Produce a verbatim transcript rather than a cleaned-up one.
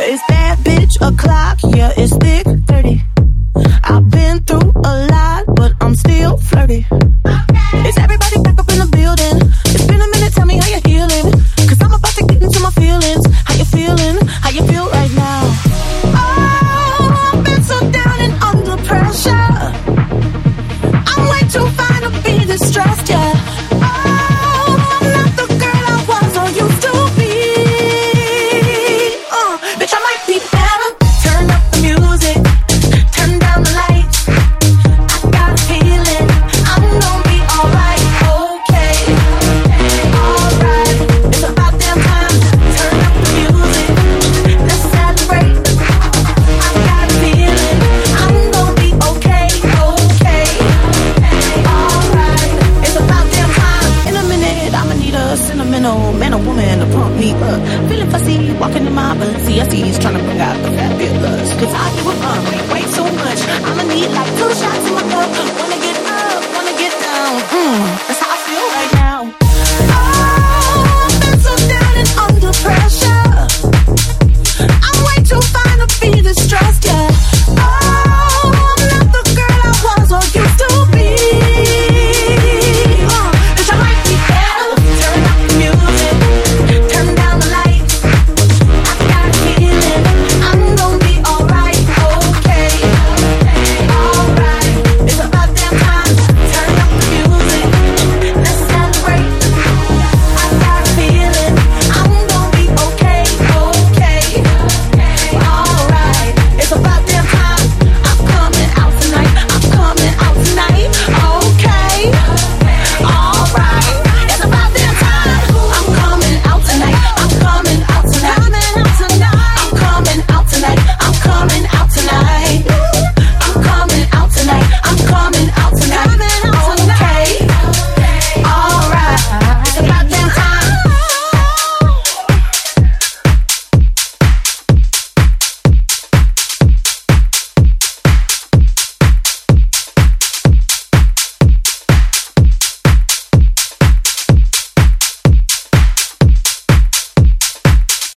It's bad bitch o'clock, yeah, it's thick thirty. I've been through a lot, but I'm still flirty. Is everybody back up in the building? It's been a minute, tell me how you're healing. Cause I'm about to get into my feelings. How you feeling? How you feel right now? Oh, I've been so down and under pressure. I'm way too fine to be distressed, yeah. Oh, I'm not the girl I was or used to be. Uh, bitch, I might be better. Turn up the music, turn down the lights. I got a feeling I'm gonna be alright, okay, alright. It's about damn time. Turn up the music, let's celebrate. I got a feeling I'm gonna be okay, okay, alright. It's about damn time. In a minute, I'ma need a sentimental man or woman to pump me up. Feeling fussy, walking in my Balenciennes, trying to bring out the fabulous. Cause I give a fuck, way too much. I'ma need like two shots in my cup. Wanna get up, wanna get down. Mm, that's